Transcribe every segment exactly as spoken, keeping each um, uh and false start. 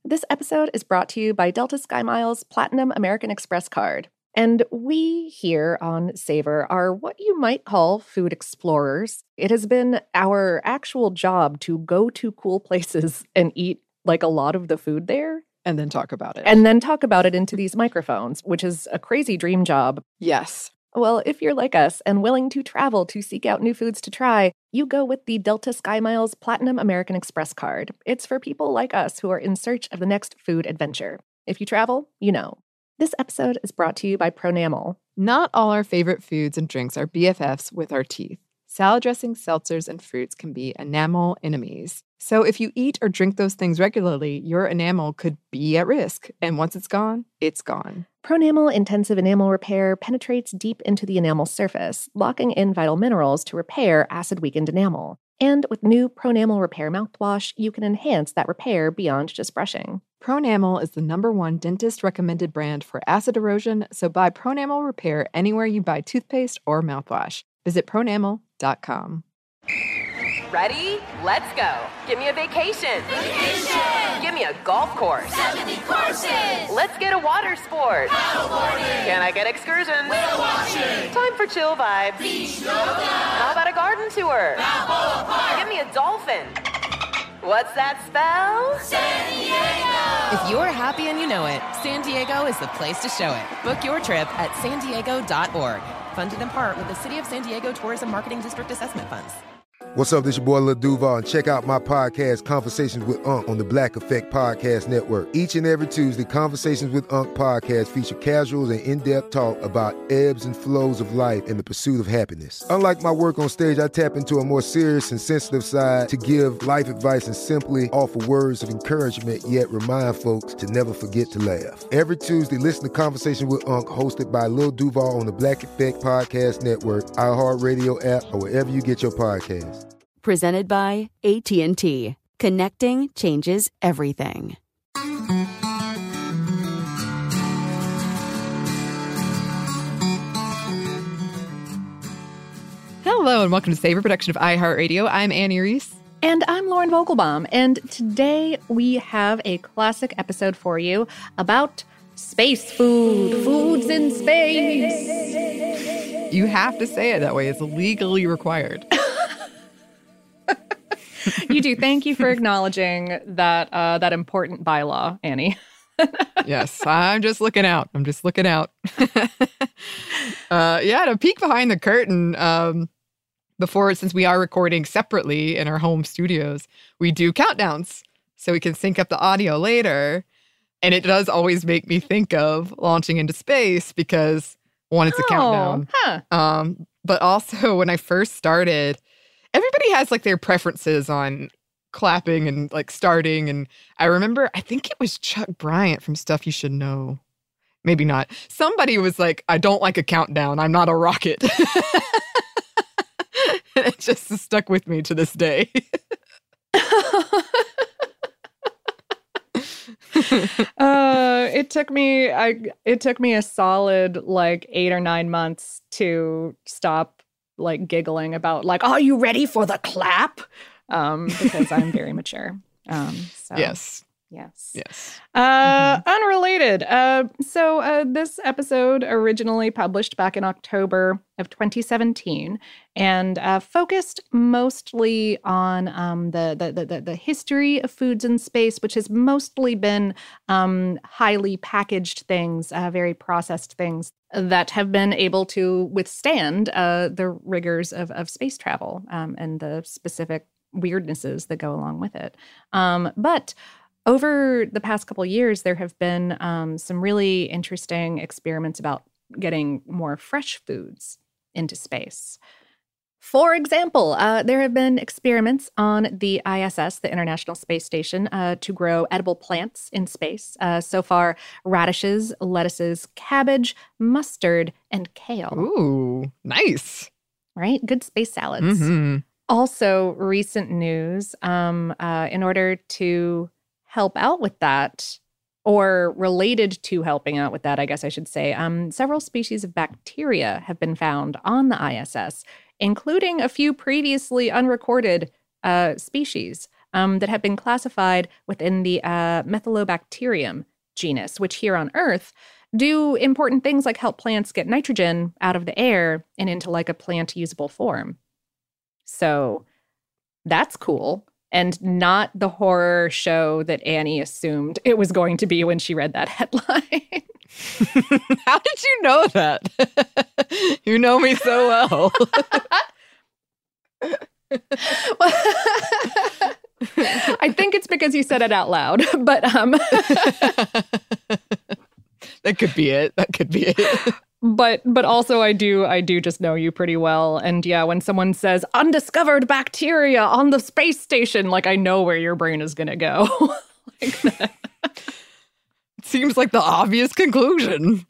This episode is brought to you by Delta SkyMiles Platinum American Express card. And we here on Savor are what you might call food explorers. It has been our actual job to go to cool places and eat like a lot of the food there. And then talk about it. And then talk about it into these microphones, which is a crazy dream job. Yes. Well, if you're like us and willing to travel to seek out new foods to try, you go with the Delta SkyMiles Platinum American Express card. It's for people like us who are in search of the next food adventure. If you travel, you know. This episode is brought to you by Pronamel. Not all our favorite foods and drinks are B F Fs with our teeth. Salad dressings, seltzers, and fruits can be enamel enemies. So if you eat or drink those things regularly, your enamel could be at risk. And once it's gone, it's gone. Pronamel Intensive Enamel Repair penetrates deep into the enamel surface, locking in vital minerals to repair acid-weakened enamel. And with new Pronamel Repair mouthwash, you can enhance that repair beyond just brushing. Pronamel is the number one dentist-recommended brand for acid erosion, so buy Pronamel Repair anywhere you buy toothpaste or mouthwash. Visit pronamel dot com. Ready? Let's go. Give me a vacation. Vacation! Give me a golf course. seventy courses! Let's get a water sport. Paddleboarding! Can I get excursions? Whale watching! Time for chill vibes. Beach yoga! How about a garden tour? Balboa Park! Give me a dolphin. What's that spell? San Diego! If you're happy and you know it, San Diego is the place to show it. Book your trip at san diego dot org. Funded in part with the City of San Diego Tourism Marketing District Assessment Funds. What's up, this your boy Lil Duval, and check out my podcast, Conversations with Unc, on the Black Effect Podcast Network. Each and every Tuesday, Conversations with Unc podcast feature casuals and in-depth talk about ebbs and flows of life and the pursuit of happiness. Unlike my work on stage, I tap into a more serious and sensitive side to give life advice and simply offer words of encouragement, yet remind folks to never forget to laugh. Every Tuesday, listen to Conversations with Unc, hosted by Lil Duval on the Black Effect Podcast Network, iHeartRadio app, or wherever you get your podcasts. Presented by A T and T. Connecting changes everything. Hello and welcome to Savor, production of iHeartRadio. I'm Annie Reese. And I'm Lauren Vogelbaum. And today we have a classic episode for you about space food. Foods in space. You have to say it that way. It's legally required. You do. Thank you for acknowledging that uh, that important bylaw, Annie. Yes, I'm just looking out. I'm just looking out. uh, yeah, to peek behind the curtain, um, before, since we are recording separately in our home studios, we do countdowns so we can sync up the audio later. And it does always make me think of launching into space because, one, it's a oh, countdown. Huh. Um, but also, when I first started, everybody has like their preferences on clapping and like starting. And I remember, I think it was Chuck Bryant from Stuff You Should Know. Maybe not. Somebody was like, I don't like a countdown. I'm not a rocket. And it just stuck with me to this day. uh, it took me, I, it took me a solid like eight or nine months to stop like giggling about like, are you ready for the clap? Um, because I'm very mature. Um, so, yes. Yes. Yes. Uh, mm-hmm. Unrelated. Uh, so uh, this episode originally published back in October of twenty seventeen and uh, focused mostly on um, the, the, the, the history of foods in space, which has mostly been um, highly packaged things, uh, very processed things that have been able to withstand uh, the rigors of, of space travel um, and the specific weirdnesses that go along with it. Um, but over the past couple of years, there have been um, some really interesting experiments about getting more fresh foods into space. For example, uh, there have been experiments on the I S S, the International Space Station, uh, to grow edible plants in space. Uh, so far, radishes, lettuces, cabbage, mustard, and kale. Ooh, nice. Right? Good space salads. Mm-hmm. Also, recent news, um, uh, in order to help out with that, or related to helping out with that, I guess I should say, um, several species of bacteria have been found on the I S S, including a few previously unrecorded uh, species um, that have been classified within the uh, Methylobacterium genus, which here on Earth do important things like help plants get nitrogen out of the air and into like a plant usable form. So that's cool. And not the horror show that Annie assumed it was going to be when she read that headline. How did you know that? You know me so well. I think it's because you said it out loud, but um that could be it. That could be it. But but also I do I do just know you pretty well. And yeah, when someone says undiscovered bacteria on the space station, like I know where your brain is gonna go. Like that. It seems like the obvious conclusion.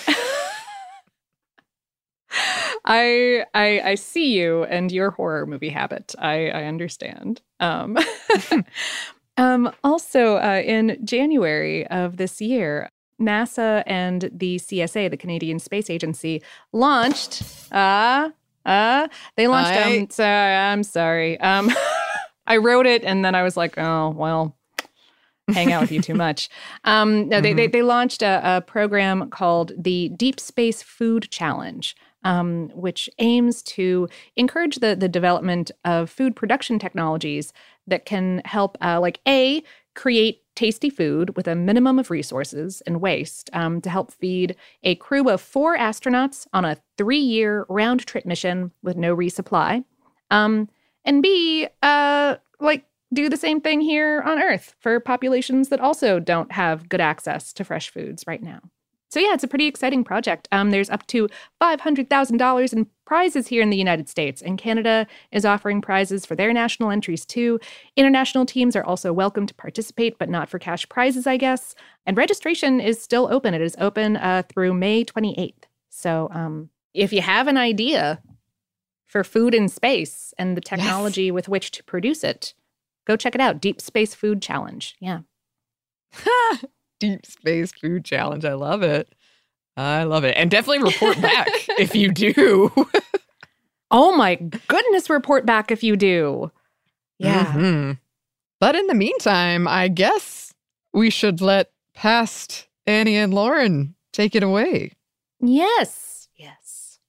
I I I see you and your horror movie habit. I I understand. Um, um also uh, in January of this year, NASA and the C S A, the Canadian Space Agency, launched, uh, uh, they launched, I... um, sorry, I'm sorry. Um, I wrote it and then I was like, oh, well, hang out with you too much. Um, no, they, mm-hmm. they, they launched a, a program called the Deep Space Food Challenge, um, which aims to encourage the, the development of food production technologies that can help, uh, like, A, create tasty food with a minimum of resources and waste um, to help feed a crew of four astronauts on a three-year round-trip mission with no resupply. Um, and B, uh, like, do the same thing here on Earth for populations that also don't have good access to fresh foods right now. So yeah, it's a pretty exciting project. Um, there's up to five hundred thousand dollars in prizes here in the United States, and Canada is offering prizes for their national entries too. International teams are also welcome to participate, but not for cash prizes, I guess. And registration is still open. It is open uh, through May twenty-eighth. So um, if you have an idea for food in space and the technology yes. with which to produce it, go check it out. Deep Space Food Challenge. Yeah. Deep Space Food Challenge. I love it. I love it. And definitely report back if you do. Oh my goodness, report back if you do. Yeah. Mm-hmm. But in the meantime, I guess we should let past Annie and Lauren take it away. Yes. Yes.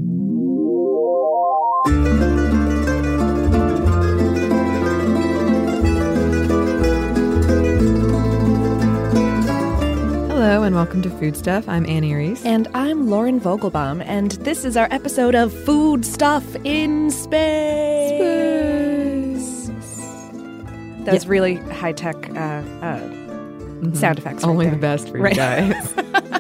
Hello and welcome to Food Stuff. I'm Annie Reese. And I'm Lauren Vogelbaum, and this is our episode of Food Stuff in Space. Space. That was yeah. really high-tech uh, uh, mm-hmm. sound effects. Right Only there. The best for right. you guys.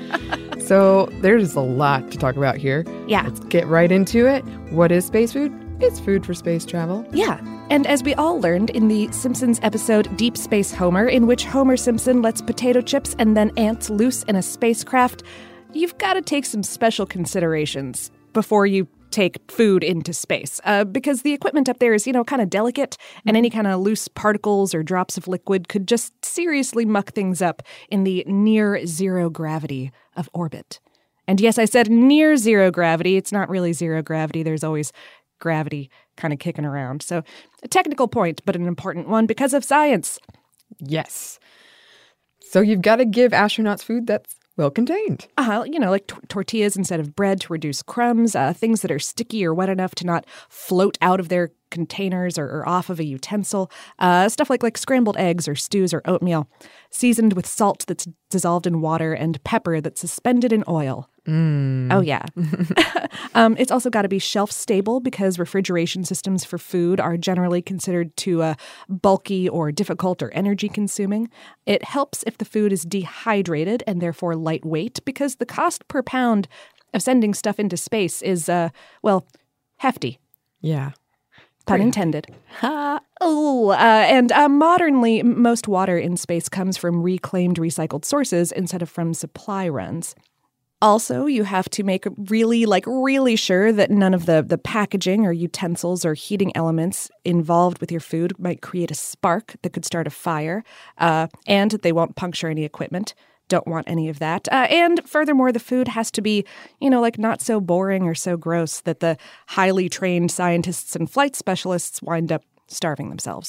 So there's a lot to talk about here. Yeah. Let's get right into it. What is space food? It's food for space travel. Yeah. And as we all learned in the Simpsons episode Deep Space Homer, in which Homer Simpson lets potato chips and then ants loose in a spacecraft, you've got to take some special considerations before you take food into space. Uh, because the equipment up there is, you know, kind of delicate, and any kind of loose particles or drops of liquid could just seriously muck things up in the near zero gravity of orbit. And yes, I said near zero gravity. It's not really zero gravity. There's always gravity kind of kicking around. So a technical point, but an important one because of science. Yes. So you've got to give astronauts food that's well contained. Uh-huh, you know, like t- tortillas instead of bread to reduce crumbs, uh, things that are sticky or wet enough to not float out of their containers or, or off of a utensil, uh, stuff like, like scrambled eggs or stews or oatmeal, seasoned with salt that's dissolved in water and pepper that's suspended in oil. Mm. Oh, yeah. um, it's also got to be shelf-stable because refrigeration systems for food are generally considered too uh, bulky or difficult or energy-consuming. It helps if the food is dehydrated and therefore lightweight because the cost per pound of sending stuff into space is, uh, well, hefty. Yeah. Pun intended. Ha. Oh, uh, and uh, modernly, most water in space comes from reclaimed, recycled sources instead of from supply runs. Also, you have to make really, like, really sure that none of the, the packaging or utensils or heating elements involved with your food might create a spark that could start a fire, uh, and they won't puncture any equipment. Don't want any of that. Uh, and furthermore, the food has to be, you know, like not so boring or so gross that the highly trained scientists and flight specialists wind up starving themselves.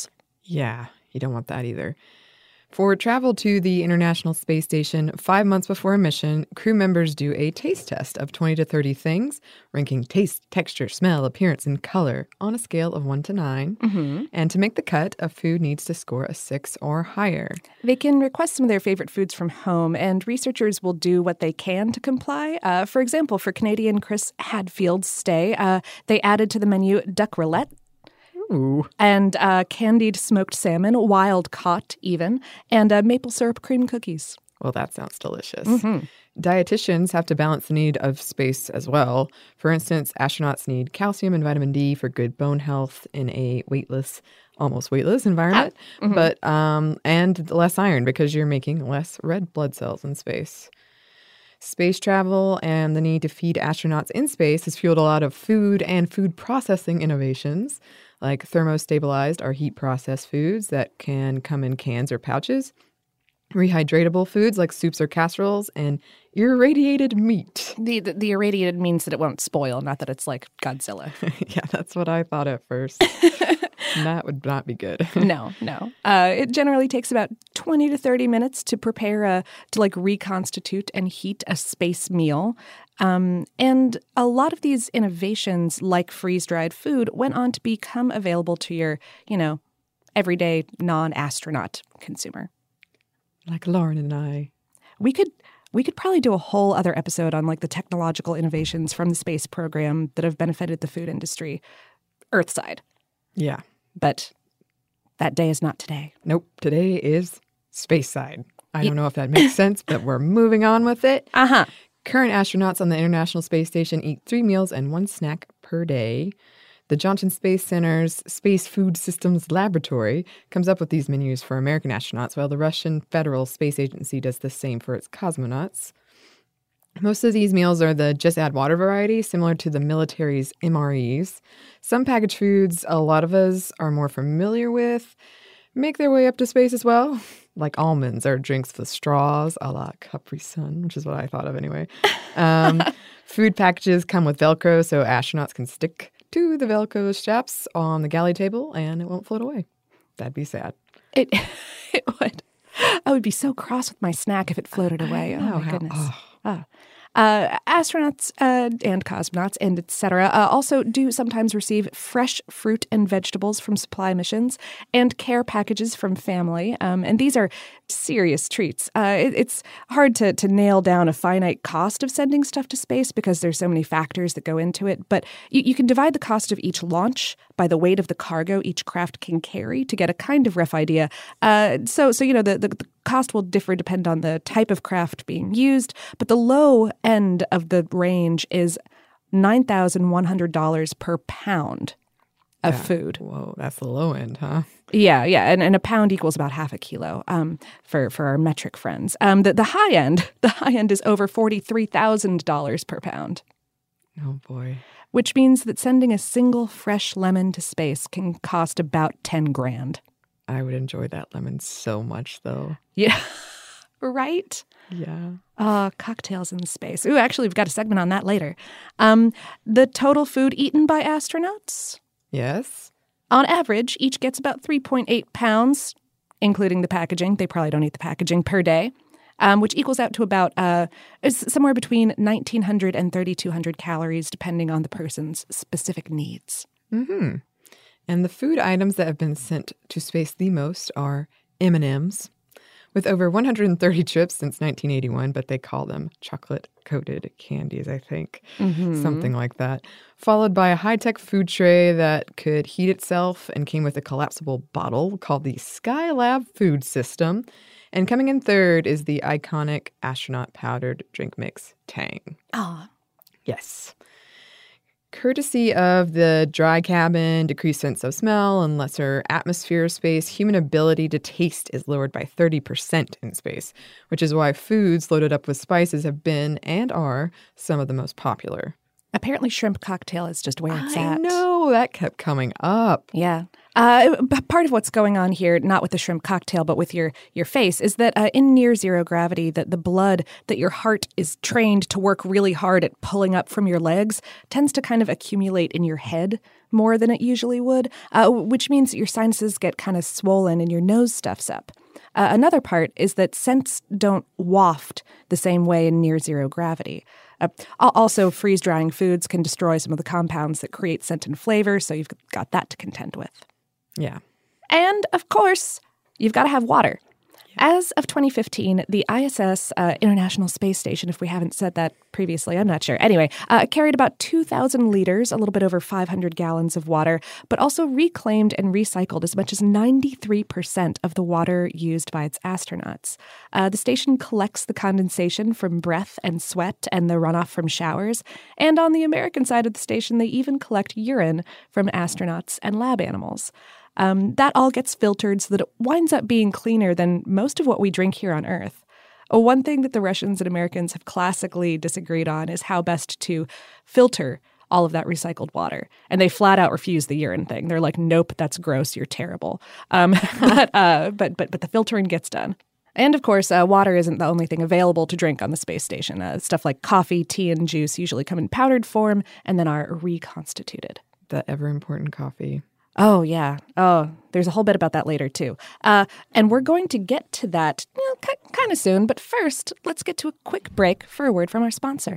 Yeah, you don't want that either. For travel to the International Space Station five months before a mission, crew members do a taste test of twenty to thirty things, ranking taste, texture, smell, appearance, and color on a scale of one to nine. Mm-hmm. And to make the cut, a food needs to score a six or higher. They can request some of their favorite foods from home, and researchers will do what they can to comply. Uh, for example, for Canadian Chris Hadfield's stay, uh, they added to the menu duck roulette, Ooh. and uh, candied smoked salmon, wild caught even, and uh, maple syrup cream cookies. Well, that sounds delicious. Mm-hmm. Dietitians have to balance the need of space as well. For instance, astronauts need calcium and vitamin D for good bone health in a weightless, almost weightless environment, Ah, mm-hmm. but um, and less iron because you're making less red blood cells in space. Space travel and the need to feed astronauts in space has fueled a lot of food and food processing innovations, like thermostabilized or heat-processed foods that can come in cans or pouches, rehydratable foods like soups or casseroles, and irradiated meat. The, the the irradiated means that it won't spoil, not that it's like Godzilla. Yeah, that's what I thought at first. That would not be good. No, no. Uh, it generally takes about twenty to thirty minutes to prepare a, to like reconstitute and heat a space meal. Um, and a lot of these innovations, like freeze-dried food, went on to become available to your, you know, everyday non-astronaut consumer. Like Lauren and I. We could we could probably do a whole other episode on like the technological innovations from the space program that have benefited the food industry, Earthside. Yeah. But that day is not today. Nope. Today is space side. I don't know if that makes sense, but we're moving on with it. Uh-huh. Current astronauts on the International Space Station eat three meals and one snack per day. The Johnson Space Center's Space Food Systems Laboratory comes up with these menus for American astronauts, while the Russian Federal Space Agency does the same for its cosmonauts. Most of these meals are the just add water variety, similar to the military's M R Es. Some packaged foods a lot of us are more familiar with make their way up to space as well, like almonds or drinks with straws, a la Capri Sun, which is what I thought of anyway. Um, food packages come with Velcro, so astronauts can stick to the Velcro straps on the galley table and it won't float away. That'd be sad. It it would. I would be so cross with my snack if it floated away. Oh, know my how- goodness. oh. Oh. Uh, astronauts uh, and cosmonauts and et cetera uh, also do sometimes receive fresh fruit and vegetables from supply missions and care packages from family. Um, and these are serious treats. Uh, it, it's hard to, to nail down a finite cost of sending stuff to space because there's so many factors that go into it. But you, you can divide the cost of each launch by the weight of the cargo each craft can carry to get a kind of rough idea. Uh, so, so you know, the, the, the cost will differ depend on the type of craft being used, but the low end of the range is nine thousand one hundred dollars per pound of Yeah. food. Whoa, that's the low end, huh? Yeah, yeah, and, and a pound equals about half a kilo um, for, for our metric friends. Um, the, the high end, the high end is over forty-three thousand dollars per pound, Oh, boy. which means that sending a single fresh lemon to space can cost about ten grand. I would enjoy that lemon so much, though. Yeah, right? Yeah. Uh, cocktails in space. Ooh, actually, we've got a segment on that later. Um, the total food eaten by astronauts, Yes? on average, each gets about three point eight pounds, including the packaging. They probably don't eat the packaging per day, um, which equals out to about uh, it's somewhere between nineteen hundred and thirty-two hundred calories, depending on the person's specific needs. Mm-hmm. And the food items that have been sent to space the most are M and M's, with over one hundred thirty trips since nineteen eighty-one, but they call them chocolate-coated candies, I think. Mm-hmm. Something like that. Followed by a high-tech food tray that could heat itself and came with a collapsible bottle called the Skylab Food System. And coming in third is the iconic astronaut powdered drink mix, Tang. Oh, Yes. Courtesy of the dry cabin, decreased sense of smell, and lesser atmosphere of space, human ability to taste is lowered by thirty percent in space, which is why foods loaded up with spices have been and are some of the most popular. apparently shrimp cocktail is just where it's I at. know, that kept coming up. Yeah. Uh, b- part of what's going on here, not with the shrimp cocktail, but with your, your face, is that uh, in near zero gravity, that the blood that your heart is trained to work really hard at pulling up from your legs tends to kind of accumulate in your head more than it usually would, uh, which means that your sinuses get kind of swollen and your nose stuffs up. Uh, another part is that scents don't waft the same way in near zero gravity. Uh, also, freeze-drying foods can destroy some of the compounds that create scent and flavor, so you've got that to contend with. Yeah. And, of course, you've got to have water. As of twenty fifteen, the I S S, uh, International Space Station, if we haven't said that previously, I'm not sure. Anyway, uh, carried about two thousand liters, a little bit over five hundred gallons of water, but also reclaimed and recycled as much as ninety-three percent of the water used by its astronauts. Uh, the station collects the condensation from breath and sweat and the runoff from showers. And on the American side of the station, they even collect urine from astronauts and lab animals. Um, that all gets filtered so that it winds up being cleaner than most of what we drink here on Earth. Uh, one thing that the Russians and Americans have classically disagreed on is how best to filter all of that recycled water. And they flat out refuse the urine thing. They're like, nope, that's gross, you're terrible. Um, but, uh, but, but, but the filtering gets done. And of course, uh, water isn't the only thing available to drink on the space station. Uh, stuff like coffee, tea, and juice usually come in powdered form and then are reconstituted. The ever-important coffee. Oh, yeah. Oh, there's a whole bit about that later, too. Uh, and we're going to get to that you know, k- kind of soon. But first, let's get to a quick break for a word from our sponsor.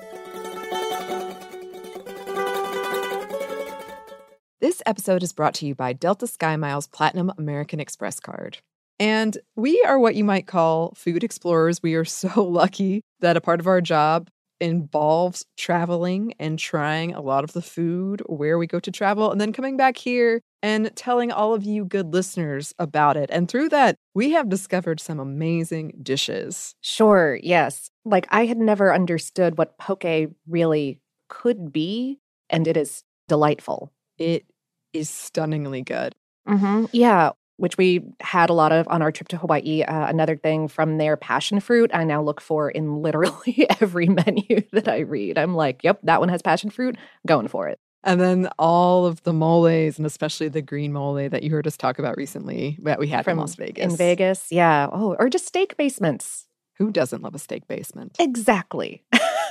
This episode is brought to you by Delta SkyMiles Platinum American Express card. And we are what you might call food explorers. We are so lucky that a part of our job involves traveling and trying a lot of the food where we go to travel and then coming back here and telling all of you good listeners about it. And through that, we have discovered some amazing dishes. Sure, yes. Like, I had never understood what poke really could be, and it is delightful. It is stunningly good. Mm-hmm. Yeah, which we had a lot of on our trip to Hawaii. Uh, another thing from their passion fruit, I now look for in literally every menu that I read. I'm like, yep, that one has passion fruit, going for it. And then all of the moles, and especially the green mole that you heard us talk about recently that we had from Las Vegas. In Vegas, yeah. Oh, or just steak basements. Who doesn't love a steak basement? Exactly.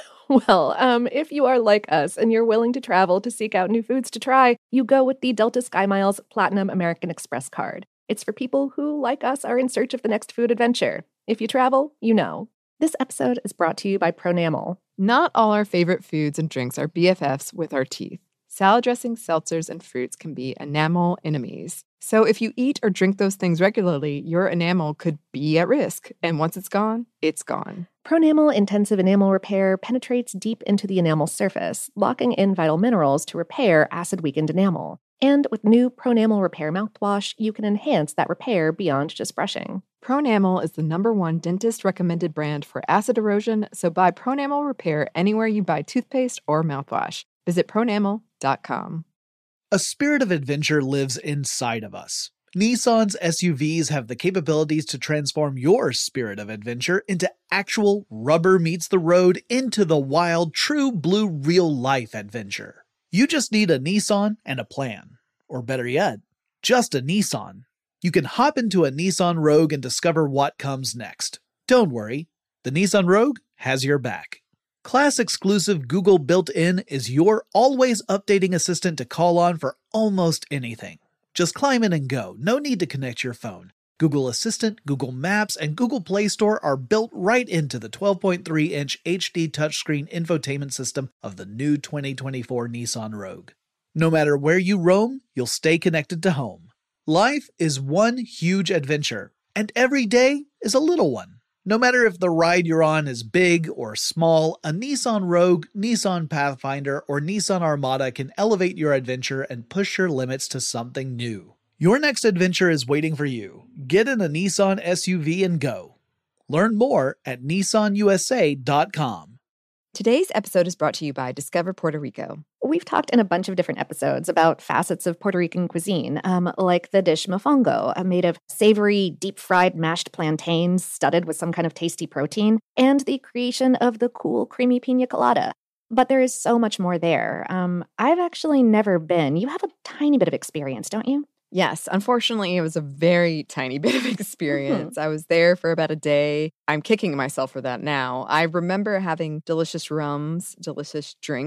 Well, um, if you are like us and you're willing to travel to seek out new foods to try, you go with the Delta SkyMiles Platinum American Express card. It's for people who, like us, are in search of the next food adventure. If you travel, you know. This episode is brought to you by Pronamel. Not all our favorite foods and drinks are B F Fs with our teeth. Salad dressings, seltzers, and fruits can be enamel enemies. So if you eat or drink those things regularly, your enamel could be at risk. And once it's gone, it's gone. Pronamel Intensive Enamel Repair penetrates deep into the enamel surface, locking in vital minerals to repair acid-weakened enamel. And with new Pronamel Repair mouthwash, you can enhance that repair beyond just brushing. Pronamel is the number one dentist-recommended brand for acid erosion, so buy Pronamel Repair anywhere you buy toothpaste or mouthwash. Visit pronamel dot com. A spirit of adventure lives inside of us. Nissan's S U Vs have the capabilities to transform your spirit of adventure into actual rubber meets the road, into the wild, true blue real-life adventure. You just need a Nissan and a plan. Or better yet, just a Nissan. You can hop into a Nissan Rogue and discover what comes next. Don't worry, the Nissan Rogue has your back. Class-exclusive Google built-in is your always-updating assistant to call on for almost anything. Just climb in and go. No need to connect your phone. Google Assistant, Google Maps, and Google Play Store are built right into the twelve point three inch H D touchscreen infotainment system of the new twenty twenty-four Nissan Rogue. No matter where you roam, you'll stay connected to home. Life is one huge adventure, and every day is a little one. No matter if the ride you're on is big or small, a Nissan Rogue, Nissan Pathfinder, or Nissan Armada can elevate your adventure and push your limits to something new. Your next adventure is waiting for you. Get in a Nissan S U V and go. Learn more at nissan u s a dot com. Today's episode is brought to you by Discover Puerto Rico. We've talked in a bunch of different episodes about facets of Puerto Rican cuisine, um, like the dish mofongo, uh, made of savory, deep-fried mashed plantains studded with some kind of tasty protein, and the creation of the cool, creamy pina colada. But there is so much more there. Um, I've actually never been. You have a tiny bit of experience, don't you? Yes, unfortunately, it was a very tiny bit of experience. Mm-hmm. I was there for about a day. I'm kicking myself for that now. I remember having delicious rums, delicious drinks,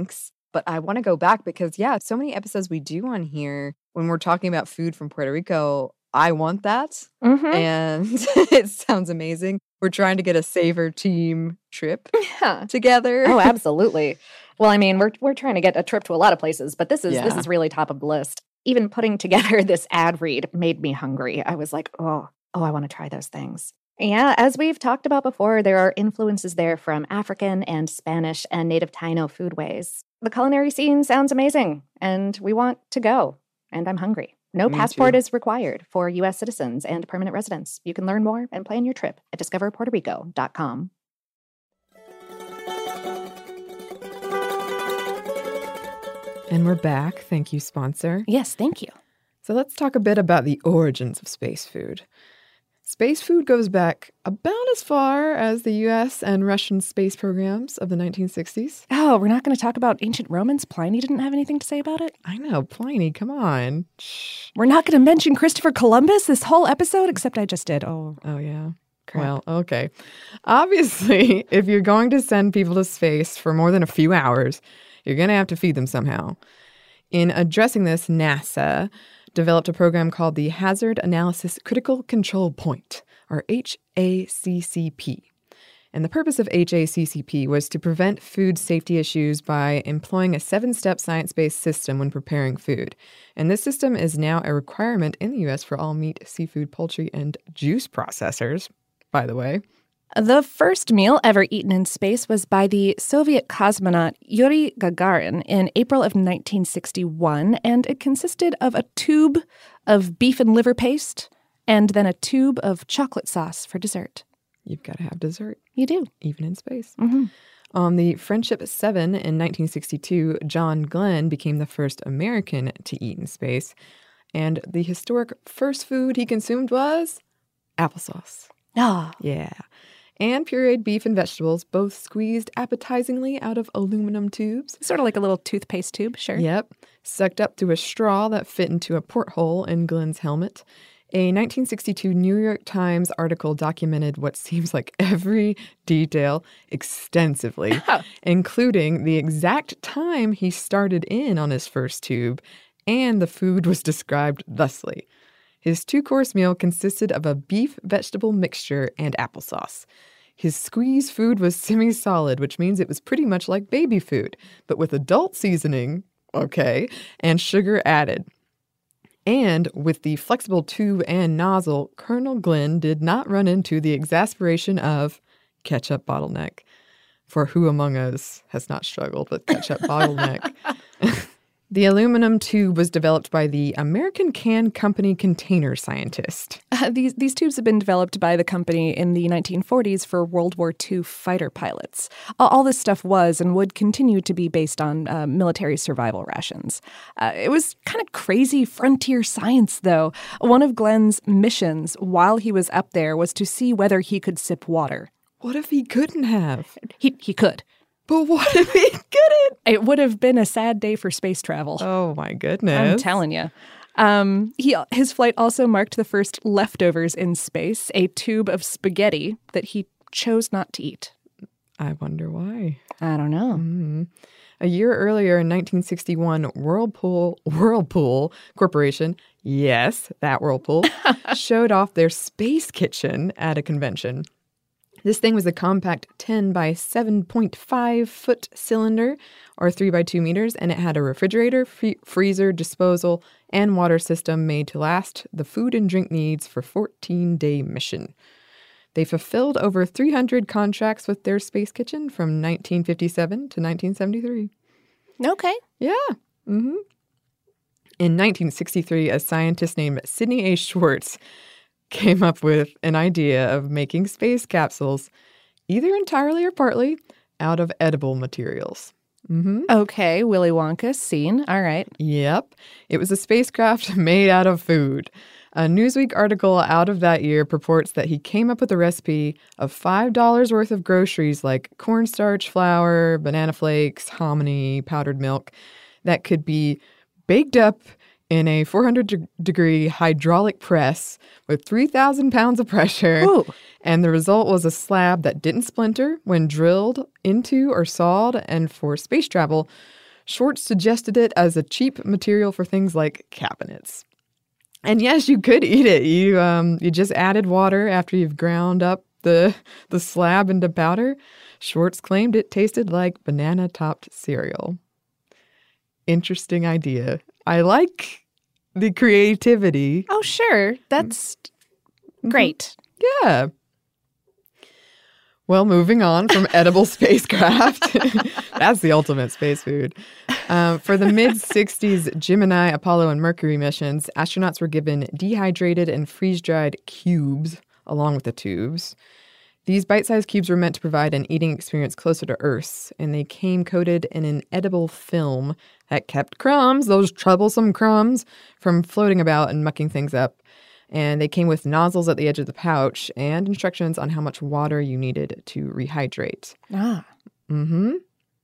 But I want to go back because, yeah, so many episodes we do on here when we're talking about food from Puerto Rico. I want that. Mm-hmm. And it sounds amazing. We're trying to get a Savor team trip Yeah. together. Oh, absolutely. Well, I mean, we're we're trying to get a trip to a lot of places, but this is Yeah. this is really top of the list. Even putting together this ad read made me hungry. I was like, oh, oh, I want to try those things. Yeah, as we've talked about before, there are influences there from African and Spanish and native Taino foodways. The culinary scene sounds amazing, and we want to go. And I'm hungry. No Me passport too. is required for U S citizens and permanent residents. You can learn more and plan your trip at discover puerto rico dot com. And we're back. Thank you, sponsor. Yes, thank you. So let's talk a bit about the origins of space food. Space food goes back about as far as the U S and Russian space programs of the nineteen sixties. Oh, we're not going to talk about ancient Romans? Pliny didn't have anything to say about it? I know, Pliny, come on. Shh. We're not going to mention Christopher Columbus this whole episode, except I just did. Oh, Oh, yeah. crap. Well, okay. Obviously, if you're going to send people to space for more than a few hours, you're going to have to feed them somehow. In addressing this, NASA developed a program called the Hazard Analysis Critical Control Point, or H A C C P. And the purpose of H A C C P was to prevent food safety issues by employing a seven-step science-based system when preparing food. And this system is now a requirement in the U S for all meat, seafood, poultry, and juice processors, by the way. The first meal ever eaten in space was by the Soviet cosmonaut Yuri Gagarin in April of nineteen sixty-one, and it consisted of a tube of beef and liver paste and then a tube of chocolate sauce for dessert. You've got to have dessert, You do. even in space. Mm-hmm. On the Friendship seven in nineteen sixty-two, John Glenn became the first American to eat in space. And the historic first food he consumed was applesauce. Ah, Yeah. And pureed beef and vegetables, both squeezed appetizingly out of aluminum tubes. sort of like a little toothpaste tube, sure. Yep. Sucked up through a straw that fit into a porthole in Glenn's helmet. A nineteen sixty-two New York Times article documented what seems like every detail extensively, including the exact time he started in on his first tube, and the food was described thusly. His two-course meal consisted of a beef-vegetable mixture and applesauce. His squeeze food was semi-solid, which means it was pretty much like baby food, but with adult seasoning, okay, and sugar added. And with the flexible tube and nozzle, Colonel Glenn did not run into the exasperation of ketchup bottleneck. For who among us has not struggled with ketchup bottleneck? The aluminum tube was developed by the American Can Company container scientist. Uh, these these tubes have been developed by the company in the nineteen forties for World War Two fighter pilots. All, all this stuff was and would continue to be based on uh, military survival rations. Uh, it was kind of crazy frontier science, though. One of Glenn's missions while he was up there was to see whether he could sip water. What if he couldn't have? He he could. But what if he couldn't? It would have been a sad day for space travel. Oh, my goodness. I'm telling you. Um, he, his flight also marked the first leftovers in space, a tube of spaghetti that he chose not to eat. I wonder why. I don't know. Mm. A year earlier in nineteen sixty-one, Whirlpool, Whirlpool Corporation, yes, that Whirlpool, showed off their space kitchen at a convention. This thing was a compact ten by seven point five foot cylinder, or three by two meters, and it had a refrigerator, free- freezer, disposal, and water system made to last the food and drink needs for a fourteen-day mission. They fulfilled over three hundred contracts with their space kitchen from nineteen fifty-seven to nineteen seventy-three. Okay. Yeah. Mm-hmm. In nineteen sixty-three, a scientist named Sidney A. Schwartz came up with an idea of making space capsules, either entirely or partly, out of edible materials. Mm-hmm. Okay, Willy Wonka, scene. All right. Yep. It was a spacecraft made out of food. A Newsweek article out of that year purports that he came up with a recipe of five dollars worth of groceries like cornstarch, flour, banana flakes, hominy, powdered milk that could be baked up in a four hundred de- degree hydraulic press with three thousand pounds of pressure. Ooh. And the result was a slab that didn't splinter when drilled into or sawed. And for space travel, Schwartz suggested it as a cheap material for things like cabinets. And yes, you could eat it. You um you just added water after you've ground up the the slab into powder. Schwartz claimed it tasted like banana-topped cereal. Interesting idea. I like the creativity. Oh, sure. That's great. Yeah. Well, moving on from edible spacecraft. That's the ultimate space food. Um, for the mid-sixties Gemini, Apollo, and Mercury missions, astronauts were given dehydrated and freeze-dried cubes along with the tubes. These bite-sized cubes were meant to provide an eating experience closer to Earth's, and they came coated in an edible film that kept crumbs, those troublesome crumbs, from floating about and mucking things up. And they came with nozzles at the edge of the pouch and instructions on how much water you needed to rehydrate. Ah. Mm-hmm.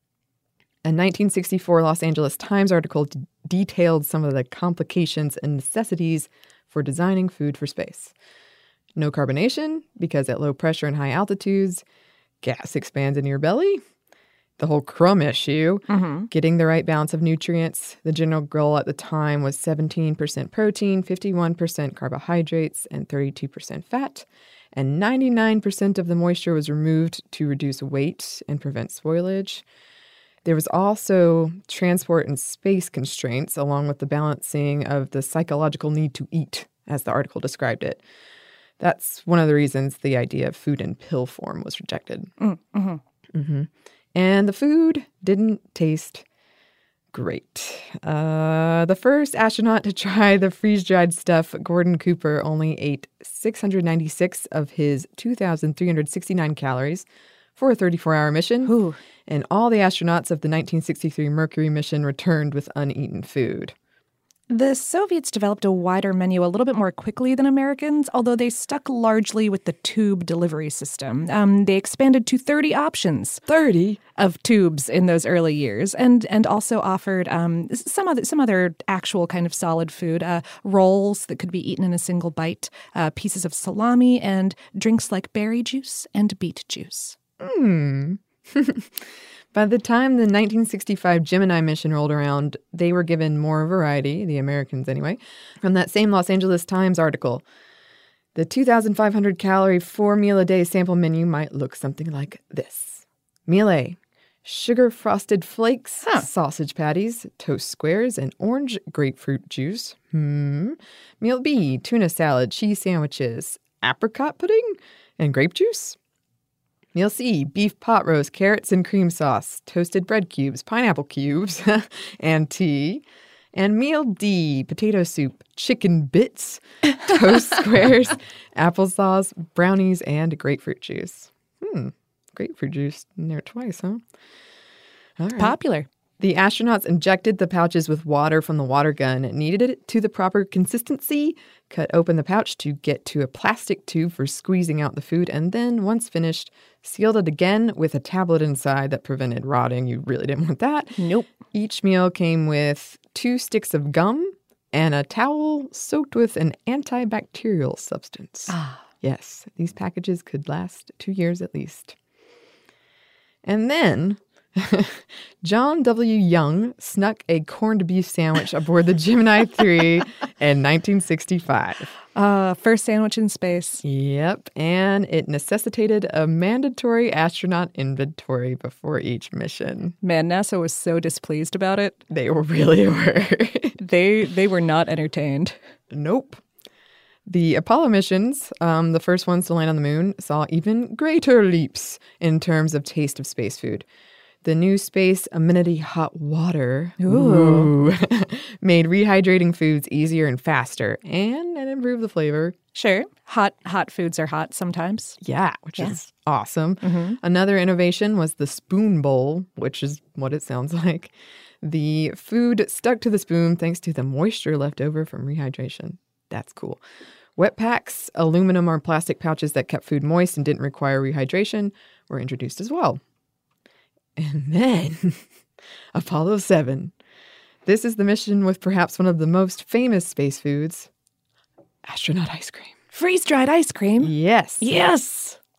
A nineteen sixty-four Los Angeles Times article d- detailed some of the complications and necessities for designing food for space. No carbonation, because at low pressure and high altitudes, gas expands in your belly. The whole crumb issue, Mm-hmm. getting the right balance of nutrients. The general goal at the time was seventeen percent protein, fifty-one percent carbohydrates, and thirty-two percent fat. And ninety-nine percent of the moisture was removed to reduce weight and prevent spoilage. There was also transport and space constraints, along with the balancing of the psychological need to eat, as the article described it. That's one of the reasons the idea of food in pill form was rejected. Mm-hmm. Mm-hmm. And the food didn't taste great. Uh, the first astronaut to try the freeze-dried stuff, Gordon Cooper, only ate six hundred ninety-six of his two thousand three hundred sixty-nine calories for a thirty-four hour mission. Ooh. And all the astronauts of the nineteen sixty-three Mercury mission returned with uneaten food. The Soviets developed a wider menu a little bit more quickly than Americans, although they stuck largely with the tube delivery system. Um, they expanded to thirty options. thirty? Of tubes in those early years, and and also offered um, some other some other actual kind of solid food, uh, rolls that could be eaten in a single bite, uh, pieces of salami, and drinks like berry juice and beet juice. Hmm. By the time the nineteen sixty-five Gemini mission rolled around, they were given more variety, the Americans anyway, from that same Los Angeles Times article. The two thousand five hundred calorie four-meal-a-day sample menu might look something like this. Meal A, sugar-frosted flakes, huh. sausage patties, toast squares, and orange grapefruit juice. Hmm. Meal B, tuna salad, cheese sandwiches, apricot pudding, and grape juice. Meal C, beef pot roast, carrots and cream sauce, toasted bread cubes, pineapple cubes, and tea. And meal D, potato soup, chicken bits, toast squares, applesauce, brownies, and grapefruit juice. Hmm, grapefruit juice in there twice, huh? All right. Popular. The astronauts injected the pouches with water from the water gun, kneaded it to the proper consistency, cut open the pouch to get to a plastic tube for squeezing out the food, and then, once finished, sealed it again with a tablet inside that prevented rotting. You really didn't want that. Nope. Each meal came with two sticks of gum and a towel soaked with an antibacterial substance. Ah. Yes, these packages could last two years at least. And then John W. Young snuck a corned beef sandwich aboard the Gemini three in nineteen sixty-five. Uh, first sandwich in space. Yep, and it necessitated a mandatory astronaut inventory before each mission. Man, NASA was so displeased about it. They really were. they they were not entertained. Nope. The Apollo missions, um, the first ones to land on the moon, saw even greater leaps in terms of taste of space food. The new space amenity hot water Ooh. ooh, made rehydrating foods easier and faster, and it improved the flavor. Sure. Hot hot foods are hot sometimes. Yeah, which Yeah. is awesome. Mm-hmm. Another innovation was the spoon bowl, which is what it sounds like. The food stuck to the spoon thanks to the moisture left over from rehydration. That's cool. Wet packs, aluminum or plastic pouches that kept food moist and didn't require rehydration, were introduced as well. And then, Apollo seven. This is the mission with perhaps one of the most famous space foods, astronaut ice cream. Freeze-dried ice cream? Yes. Yes!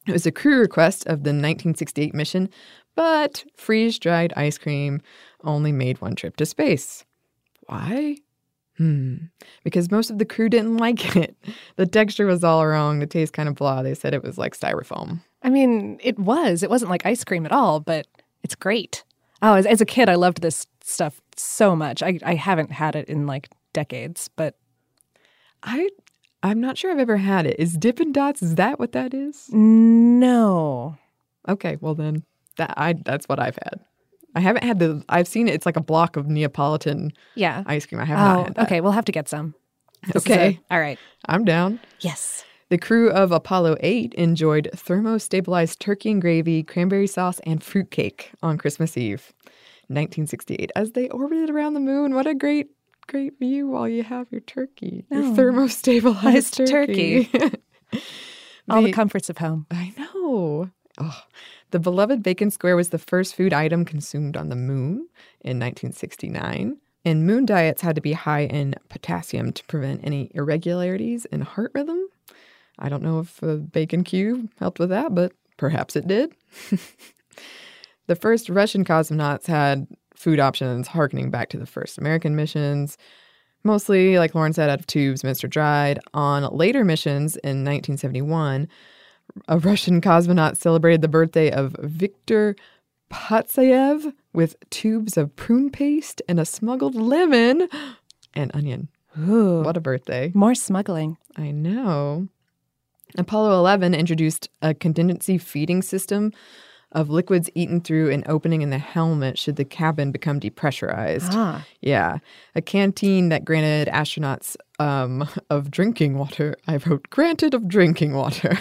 It was a crew request of the nineteen sixty-eight mission, but freeze-dried ice cream only made one trip to space. Why? Hmm. Because most of the crew didn't like it. The texture was all wrong. The taste kind of blah. They said it was like styrofoam. I mean, it was. It wasn't like ice cream at all, but it's great. Oh, as, as a kid, I loved this stuff so much. I, I haven't had it in like decades, but I, I'm not sure I've ever had it. Is Dippin' Dots, is that what that is? no. Okay, well then, that I that's what I've had. I haven't had the, I've seen it. It's like a block of Neapolitan Yeah. ice cream. I have Oh, not had that. okay. We'll have to get some. This is Okay. a- all right. I'm down. Yes. The crew of Apollo eight enjoyed thermostabilized turkey and gravy, cranberry sauce, and fruitcake on Christmas Eve, nineteen sixty-eight, as they orbited around the moon. What a great, great view while you have your turkey, your Oh. thermostabilized turkey. turkey. All the The- comforts of home. I know. Oh, the beloved bacon square was the first food item consumed on the moon in nineteen sixty-nine. And moon diets had to be high in potassium to prevent any irregularities in heart rhythm. I don't know if a bacon cube helped with that, but perhaps it did. The first Russian cosmonauts had food options harkening back to the first American missions, mostly, like Lauren said, out of tubes, Mister Dried. On later missions in nineteen seventy-one, a Russian cosmonaut celebrated the birthday of Viktor Patsayev with tubes of prune paste and a smuggled lemon and onion. Ooh. What a birthday. More smuggling. I know. Apollo eleven introduced a contingency feeding system of liquids eaten through an opening in the helmet should the cabin become depressurized. Ah. Yeah. A canteen that granted astronauts um, of drinking water. I wrote, granted of drinking water.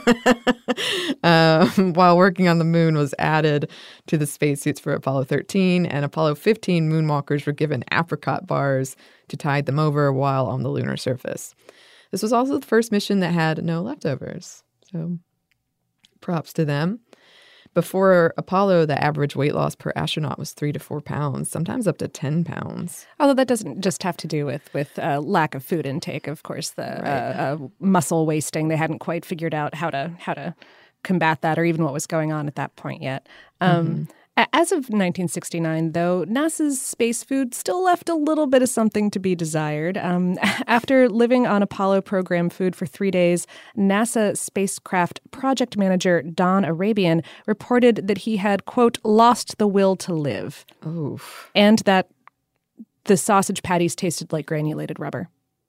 um, while working on the moon was added to the spacesuits for Apollo thirteen, and Apollo fifteen moonwalkers were given apricot bars to tide them over while on the lunar surface. This was also the first mission that had no leftovers. So props to them. Before Apollo, the average weight loss per astronaut was three to four pounds, sometimes up to ten pounds. Although that doesn't just have to do with with uh, lack of food intake. Of course, the Right. uh, uh, muscle wasting. They hadn't quite figured out how to how to combat that, or even what was going on at that point yet. Um, Mm-hmm. a- As of nineteen sixty-nine, though, NASA's space food still left a little bit of something to be desired. Um, after living on Apollo program food for three days, NASA spacecraft project manager Don Arabian reported that he had, quote, lost the will to live, Oof. and that the sausage patties tasted like granulated rubber.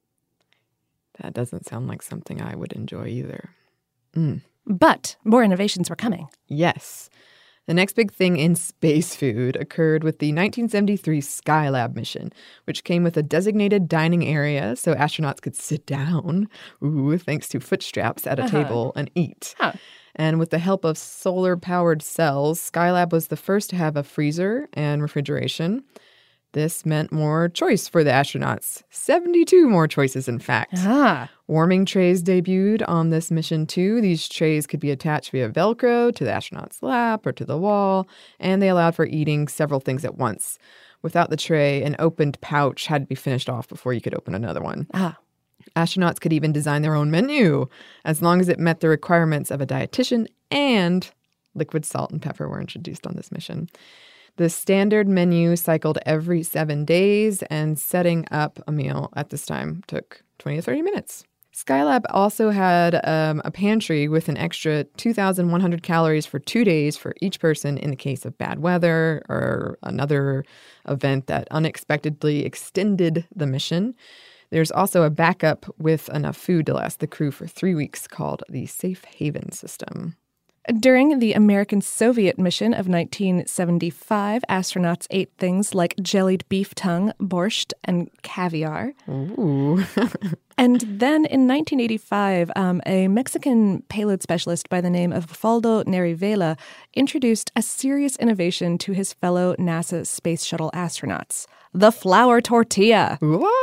That doesn't sound like something I would enjoy either. Mm. But more innovations were coming. Yes. The next big thing in space food occurred with the nineteen seventy-three Skylab mission, which came with a designated dining area so astronauts could sit down, ooh, thanks to foot straps at a Uh-huh. table, and eat. Huh. And with the help of solar-powered cells, Skylab was the first to have a freezer and refrigeration. This meant more choice for the astronauts. seventy-two more choices, in fact. Ah. Warming trays debuted on this mission too. These trays could be attached via Velcro to the astronaut's lap or to the wall, and they allowed for eating several things at once. Without the tray, an opened pouch had to be finished off before you could open another one. Ah. Astronauts could even design their own menu, as long as it met the requirements of a dietitian, and liquid salt and pepper were introduced on this mission. The standard menu cycled every seven days, and setting up a meal at this time took twenty to thirty minutes. Skylab also had um, a pantry with an extra two thousand one hundred calories for two days for each person in the case of bad weather or another event that unexpectedly extended the mission. There's also a backup with enough food to last the crew for three weeks called the Safe Haven System. During the American-Soviet mission of nineteen seventy-five, astronauts ate things like jellied beef tongue, borscht, and caviar. Ooh. And then in nineteen eighty-five, um, a Mexican payload specialist by the name of Faldo Nerivela introduced a serious innovation to his fellow NASA Space Shuttle astronauts, the flour tortilla. What?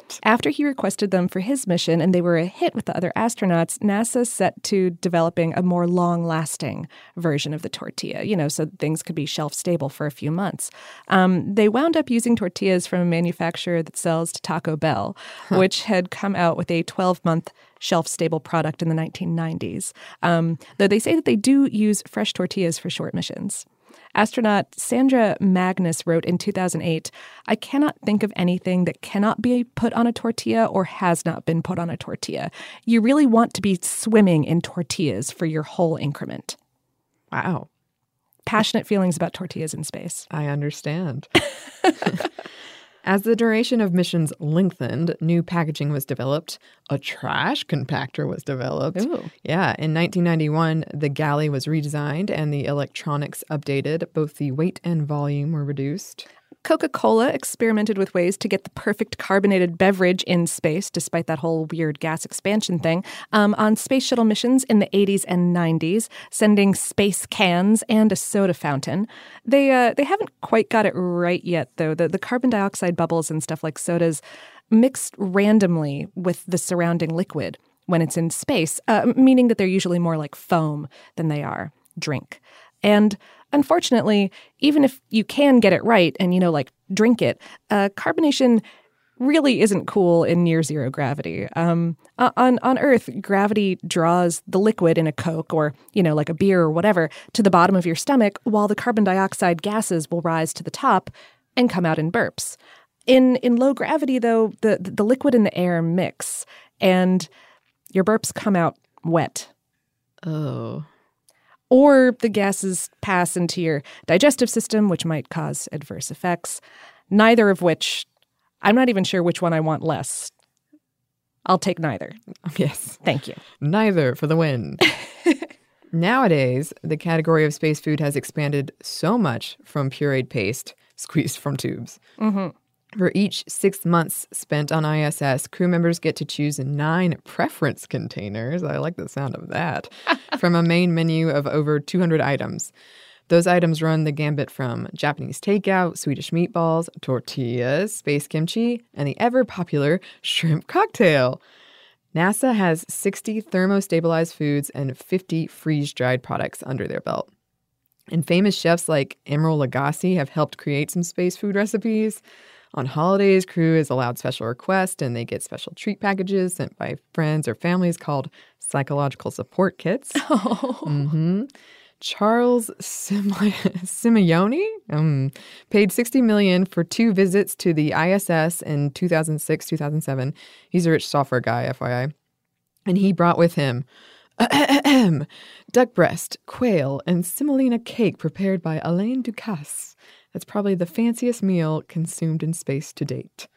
What? After he requested them for his mission and they were a hit with the other astronauts, NASA set to developing a more long-lasting version of the tortilla, you know, so things could be shelf-stable for a few months. Um, they wound up using tortillas from a manufacturer that sells to Taco Bell, huh. which had come out with a twelve-month shelf-stable product in the nineteen nineties. Um, though they say that they do use fresh tortillas for short missions. Astronaut Sandra Magnus wrote in two thousand eight, "I cannot think of anything that cannot be put on a tortilla or has not been put on a tortilla. You really want to be swimming in tortillas for your whole increment." Wow. Passionate feelings about tortillas in space. I understand. As the duration of missions lengthened, new packaging was developed. A trash compactor was developed. Ooh. Yeah, in nineteen ninety-one, the galley was redesigned and the electronics updated. Both the weight and volume were reduced. Coca-Cola experimented with ways to get the perfect carbonated beverage in space, despite that whole weird gas expansion thing, um, on space shuttle missions in the eighties and nineties, sending space cans and a soda fountain. They uh, they haven't quite got it right yet, though. The, the carbon dioxide bubbles and stuff like sodas mixed randomly with the surrounding liquid when it's in space, uh, meaning that they're usually more like foam than they are drink. And unfortunately, even if you can get it right and, you know, like drink it, uh, carbonation really isn't cool in near zero gravity. Um, on, on Earth, gravity draws the liquid in a Coke or, you know, like a beer or whatever to the bottom of your stomach, while the carbon dioxide gases will rise to the top and come out in burps. In in low gravity, though, the, the liquid and the air mix, and your burps come out wet. Oh. Or the gases pass into your digestive system, which might cause adverse effects, neither of which, I'm not even sure which one I want less. I'll take neither. Yes. Thank you. Neither for the win. Nowadays, the category of space food has expanded so much from pureed paste squeezed from tubes. Mm-hmm. For each six months spent on I S S, crew members get to choose nine preference containers. I like the sound of that. From a main menu of over two hundred items. Those items run the gambit from Japanese takeout, Swedish meatballs, tortillas, space kimchi, and the ever-popular shrimp cocktail. NASA has sixty thermostabilized foods and fifty freeze-dried products under their belt. And famous chefs like Emeril Lagasse have helped create some space food recipes. On holidays, crew is allowed special requests, and they get special treat packages sent by friends or families called psychological support kits. Oh. Mm-hmm. Charles Sim- Simeone um, paid sixty million dollars for two visits to the I S S in two thousand six, two thousand seven. He's a rich software guy, F Y I. And he brought with him duck breast, quail, and semolina cake prepared by Alain Ducasse. That's probably the fanciest meal consumed in space to date.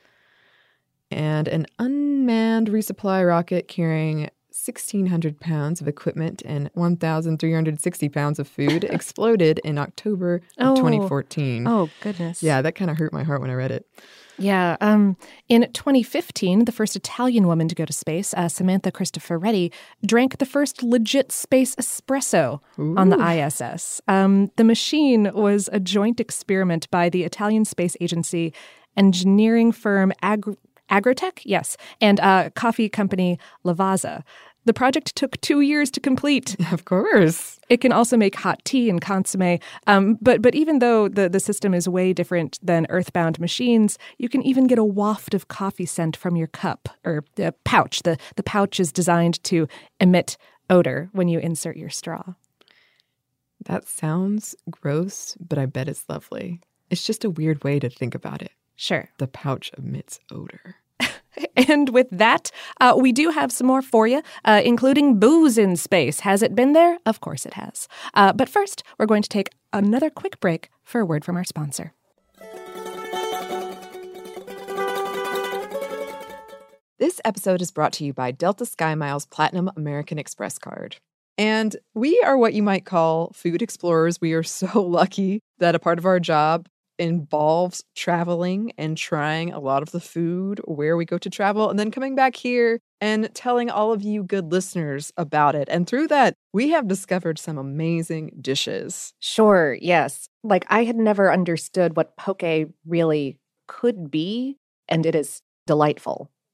And an unmanned resupply rocket carrying sixteen hundred pounds of equipment and one thousand three hundred sixty pounds of food exploded in October of oh. twenty fourteen. Oh, goodness. Yeah, that kind of hurt my heart when I read it. Yeah. Um, in twenty fifteen, the first Italian woman to go to space, uh, Samantha Cristoforetti, drank the first legit space espresso Ooh. on the I S S. Um, the machine was a joint experiment by the Italian Space Agency, engineering firm Agri- Agrotech, yes, and uh, coffee company Lavazza. The project took two years to complete. Of course. It can also make hot tea and consomme. Um, but but even though the, the system is way different than earthbound machines, you can even get a waft of coffee scent from your cup or the pouch. The, the pouch is designed to emit odor when you insert your straw. That sounds gross, but I bet it's lovely. It's just a weird way to think about it. Sure. The pouch emits odor. And with that, uh, we do have some more for you, uh, including booze in space. Has it been there? Of course it has. Uh, but first, we're going to take another quick break for a word from our sponsor. This episode is brought to you by Delta SkyMiles Platinum American Express card. And we are what you might call food explorers. We are so lucky that a part of our job involves traveling and trying a lot of the food where we go to travel and then coming back here and telling all of you good listeners about it. And through that, we have discovered some amazing dishes. Sure, yes. Like, I had never understood what poke really could be, and it is delightful.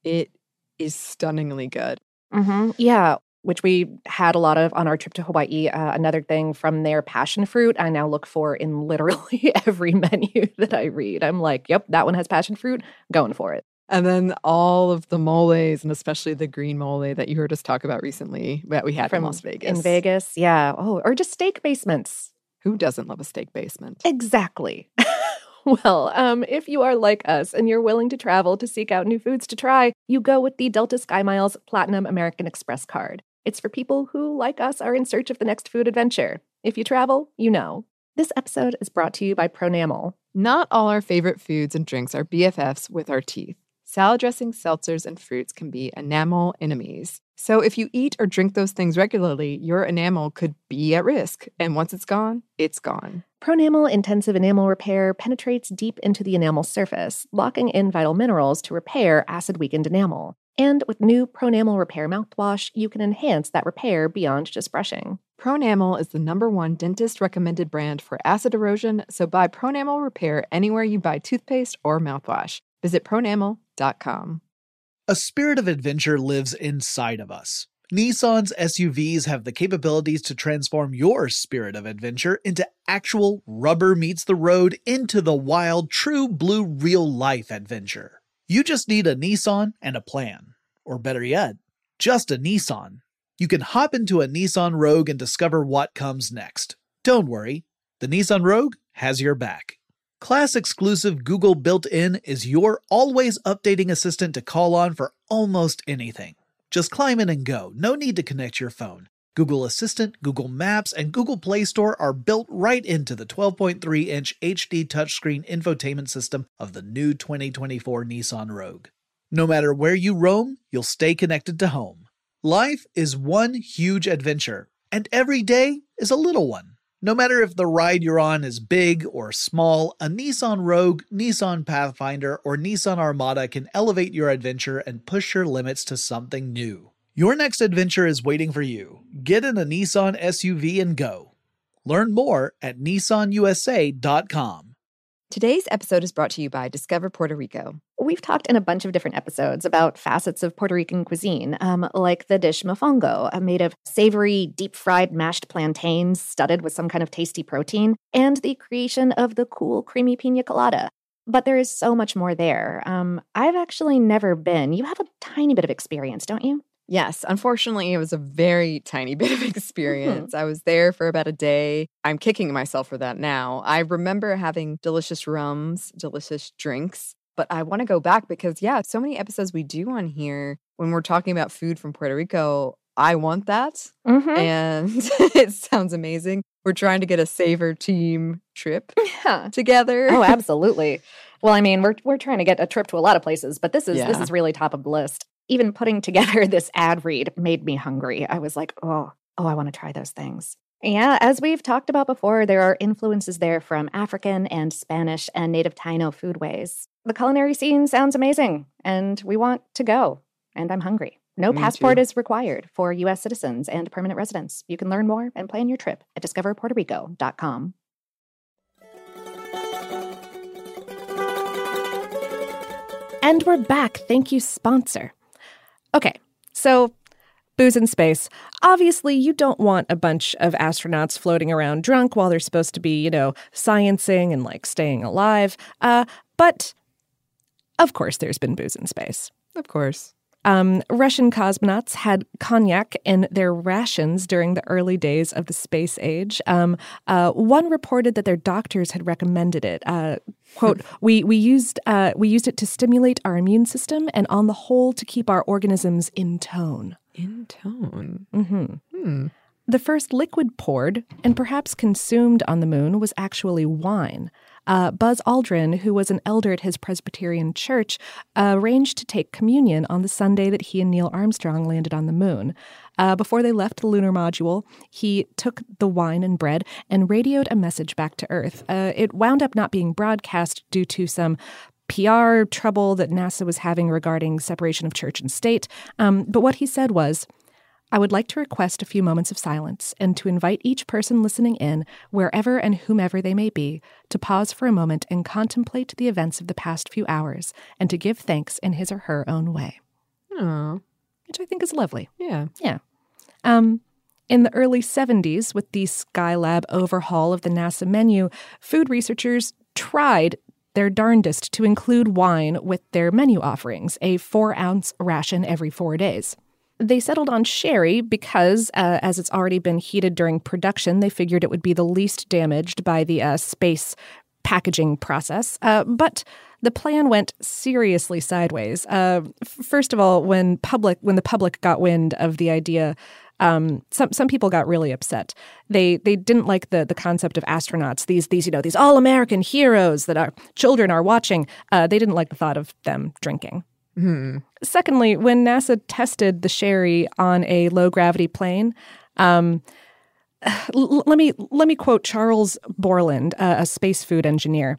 It is stunningly good. Mm-hmm. Yeah, which we had a lot of on our trip to Hawaii. Uh, another thing from their passion fruit, I now look for in literally every menu that I read. I'm like, yep, that one has passion fruit, going for it. And then all of the moles, and especially the green mole that you heard us talk about recently that we had From in Las Vegas. In Vegas, yeah. Oh, or just steak basements. Who doesn't love a steak basement? Exactly. Well, um, if you are like us and you're willing to travel to seek out new foods to try, you go with the Delta SkyMiles Platinum American Express card. It's for people who, like us, are in search of the next food adventure. If you travel, you know. This episode is brought to you by Pronamel. Not all our favorite foods and drinks are B F Fs with our teeth. Salad dressings, seltzers, and fruits can be enamel enemies. So if you eat or drink those things regularly, your enamel could be at risk. And once it's gone, it's gone. Pronamel Intensive Enamel Repair penetrates deep into the enamel surface, locking in vital minerals to repair acid-weakened enamel. And with new Pronamel Repair mouthwash, you can enhance that repair beyond just brushing. Pronamel is the number one dentist-recommended brand for acid erosion, so buy Pronamel Repair anywhere you buy toothpaste or mouthwash. Visit pronamel dot com. A spirit of adventure lives inside of us. Nissan's S U Vs have the capabilities to transform your spirit of adventure into actual rubber meets the road, into the wild, true blue real-life adventure. You just need a Nissan and a plan. Or better yet, just a Nissan. You can hop into a Nissan Rogue and discover what comes next. Don't worry, the Nissan Rogue has your back. Class-exclusive Google built-in is your always-updating assistant to call on for almost anything. Just climb in and go. No need to connect your phone. Google Assistant, Google Maps, and Google Play Store are built right into the twelve point three inch H D touchscreen infotainment system of the new twenty twenty-four Nissan Rogue. No matter where you roam, you'll stay connected to home. Life is one huge adventure, and every day is a little one. No matter if the ride you're on is big or small, a Nissan Rogue, Nissan Pathfinder, or Nissan Armada can elevate your adventure and push your limits to something new. Your next adventure is waiting for you. Get in a Nissan S U V and go. Learn more at nissan u s a dot com. Today's episode is brought to you by Discover Puerto Rico. We've talked in a bunch of different episodes about facets of Puerto Rican cuisine, um, like the dish mofongo, uh, made of savory, deep-fried mashed plantains studded with some kind of tasty protein, and the creation of the cool, creamy pina colada. But there is so much more there. Um, I've actually never been. You have a tiny bit of experience, don't you? Yes, unfortunately, it was a very tiny bit of experience. Mm-hmm. I was there for about a day. I'm kicking myself for that now. I remember having delicious rums, delicious drinks, but I want to go back because, yeah, so many episodes we do on here when we're talking about food from Puerto Rico, I want that. Mm-hmm. And it sounds amazing. We're trying to get a Savor team trip yeah. together. Oh, absolutely. Well, I mean, we're we're trying to get a trip to a lot of places, but this is yeah. this is really top of the list. Even putting together this ad read made me hungry. I was like, oh, oh, I want to try those things. Yeah, as we've talked about before, there are influences there from African and Spanish and native Taino foodways. The culinary scene sounds amazing, and we want to go. And I'm hungry. No me passport too. Is required for U S citizens and permanent residents. You can learn more and plan your trip at discover puerto rico dot com. And we're back. Thank you, sponsor. Okay, so booze in space. Obviously, you don't want a bunch of astronauts floating around drunk while they're supposed to be, you know, sciencing and, like, staying alive. Uh, but, of course, there's been booze in space. Of course. Um, Russian cosmonauts had cognac in their rations during the early days of the space age. Um, uh, one reported that their doctors had recommended it. Uh, quote, we we used uh, we used it to stimulate our immune system and on the whole to keep our organisms in tone. In tone? Mm-hmm. Hmm. The first liquid poured and perhaps consumed on the moon was actually wine. Uh, Buzz Aldrin, who was an elder at his Presbyterian church, uh, arranged to take communion on the Sunday that he and Neil Armstrong landed on the moon. Uh, before they left the lunar module, he took the wine and bread and radioed a message back to Earth. Uh, it wound up not being broadcast due to some P R trouble that NASA was having regarding separation of church and state. Um, but what he said was, I would like to request a few moments of silence and to invite each person listening in, wherever and whomever they may be, to pause for a moment and contemplate the events of the past few hours and to give thanks in his or her own way. Oh, which I think is lovely. yeah. Yeah. Um, in the early seventies, with the Skylab overhaul of the NASA menu, food researchers tried their darndest to include wine with their menu offerings, a four-ounce ration every four days. They settled on sherry because, uh, as it's already been heated during production, they figured it would be the least damaged by the uh, space packaging process. Uh, but the plan went seriously sideways. Uh, f- first of all, when public when the public got wind of the idea, um, some some people got really upset. They they didn't like the the concept of astronauts. These these you know these all American heroes that our children are watching. Uh, they didn't like the thought of them drinking. Hmm. Secondly, when NASA tested the sherry on a low gravity plane. Um, L- let me let me quote Charles Borland, uh, a space food engineer.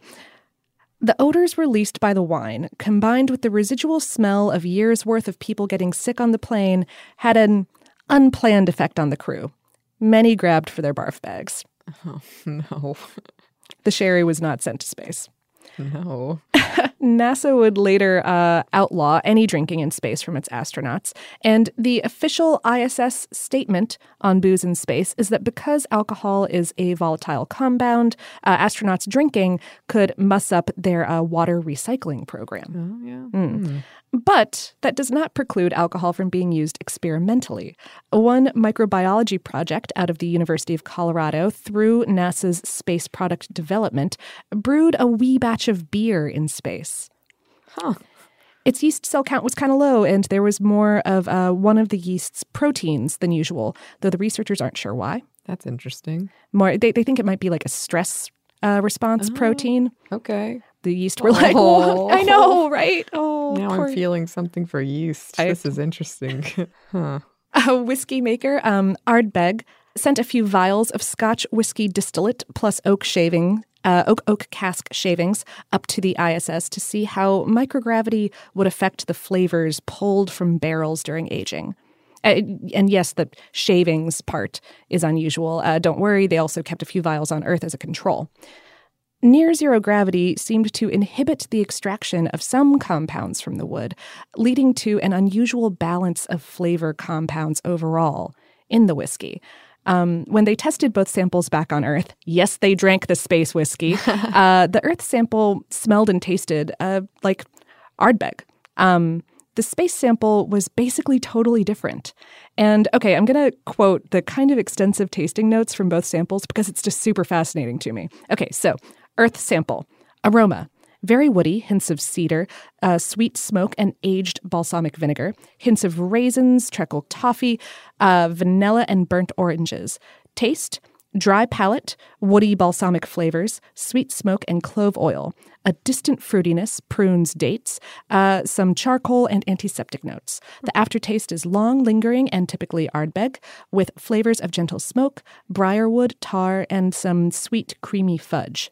The odors released by the wine, combined with the residual smell of years' worth of people getting sick on the plane, had an unplanned effect on the crew. Many grabbed for their barf bags. Oh, no. The sherry was not sent to space. No. NASA would later uh, outlaw any drinking in space from its astronauts. And the official I S S statement on booze in space is that because alcohol is a volatile compound, uh, astronauts drinking could muss up their uh, water recycling program. Oh, yeah. Mm. Mm. But that does not preclude alcohol from being used experimentally. One microbiology project out of the University of Colorado, through NASA's Space Product Development, brewed a wee batch of beer in space. Huh. Its yeast cell count was kind of low, and there was more of uh, one of the yeast's proteins than usual, though the researchers aren't sure why. That's interesting. More, they, they think it might be like a stress uh, response Oh. protein. Okay. The yeast were like, oh, I know, right? Oh, Now poor I'm feeling something for yeast. I- This is interesting. Huh. A whiskey maker, um, Ardbeg, sent a few vials of Scotch whiskey distillate plus oak shaving, uh, oak oak cask shavings up to the I S S to see how microgravity would affect the flavors pulled from barrels during aging. Uh, and yes, the shavings part is unusual. Uh, don't worry, they also kept a few vials on Earth as a control. Near zero gravity seemed to inhibit the extraction of some compounds from the wood, leading to an unusual balance of flavor compounds overall in the whiskey. Um, when they tested both samples back on Earth, yes, they drank the space whiskey. uh, the Earth sample smelled and tasted uh, like Ardbeg. Um, the space sample was basically totally different. And okay, I'm going to quote the kind of extensive tasting notes from both samples because it's just super fascinating to me. Okay, so Earth sample. Aroma. Very woody, hints of cedar, uh, sweet smoke, and aged balsamic vinegar. Hints of raisins, treacle toffee, uh, vanilla, and burnt oranges. Taste. Dry palate, woody balsamic flavors, sweet smoke, and clove oil. A distant fruitiness, prunes, dates, uh, some charcoal and antiseptic notes. The aftertaste is long, lingering, and typically Ardbeg, with flavors of gentle smoke, briarwood, tar, and some sweet, creamy fudge.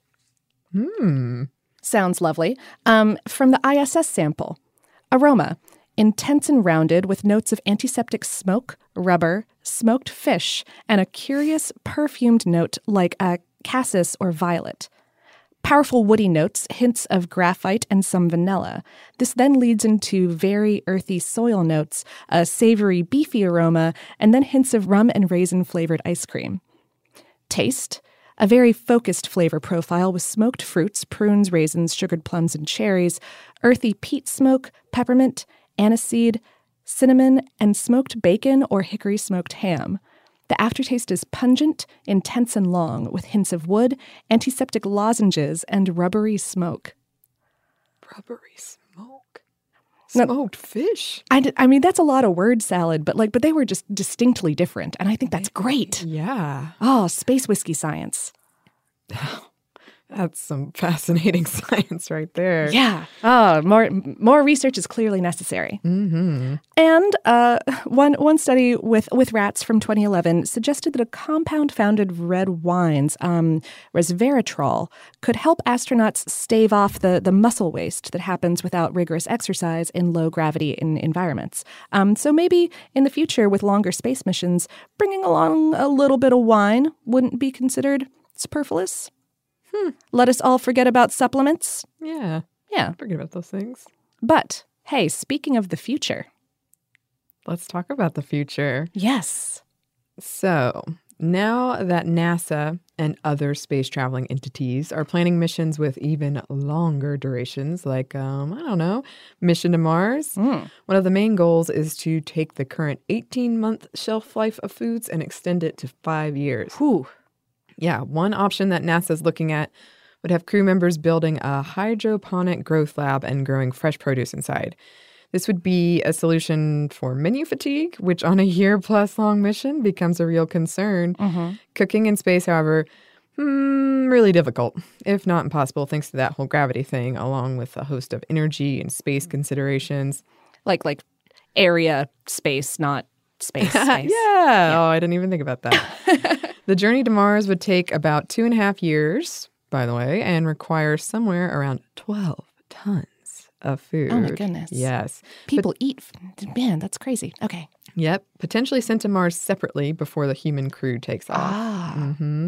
Hmm. Sounds lovely. Um, from the I S S sample. Aroma. Intense and rounded with notes of antiseptic smoke, rubber, smoked fish, and a curious perfumed note like a cassis or violet. Powerful woody notes, hints of graphite and some vanilla. This then leads into very earthy soil notes, a savory beefy aroma, and then hints of rum and raisin-flavored ice cream. Taste. A very focused flavor profile with smoked fruits, prunes, raisins, sugared plums, and cherries, earthy peat smoke, peppermint, aniseed, cinnamon, and smoked bacon or hickory smoked ham. The aftertaste is pungent, intense, and long, with hints of wood, antiseptic lozenges, and rubbery smoke. Rubbery smoke. No. Smoked fish. I, did, I mean, that's a lot of word salad, but like, but they were just distinctly different, and I think that's great. Yeah. Oh, space whiskey science. That's some fascinating science right there. Yeah. Oh, more more research is clearly necessary. Mm-hmm. And uh, one one study with, with rats from twenty eleven suggested that a compound found in red wines, um, resveratrol, could help astronauts stave off the, the muscle waste that happens without rigorous exercise in low-gravity in environments. Um, so maybe in the future, with longer space missions, bringing along a little bit of wine wouldn't be considered superfluous. Hmm. Let us all forget about supplements. Yeah. Yeah. Forget about those things. But, hey, speaking of the future, Let's talk about the future. Yes. So, now that NASA and other space traveling entities are planning missions with even longer durations, like, um, I don't know, mission to Mars, Mm. one of the main goals is to take the current eighteen-month shelf life of foods and extend it to five years. Whew. Yeah, one option that NASA's looking at would have crew members building a hydroponic growth lab and growing fresh produce inside. This would be a solution for menu fatigue, which on a year-plus long mission becomes a real concern. Mm-hmm. Cooking in space, however, hmm, really difficult, if not impossible, thanks to that whole gravity thing, along with a host of energy and space considerations. Like like area space, not space space. yeah. yeah. Oh, I didn't even think about that. The journey to Mars would take about two and a half years, by the way, and require somewhere around twelve tons of food. Oh, my goodness. Yes. People but, eat. Man, that's crazy. Okay. Yep. Potentially sent to Mars separately before the human crew takes off. Ah. Mm-hmm.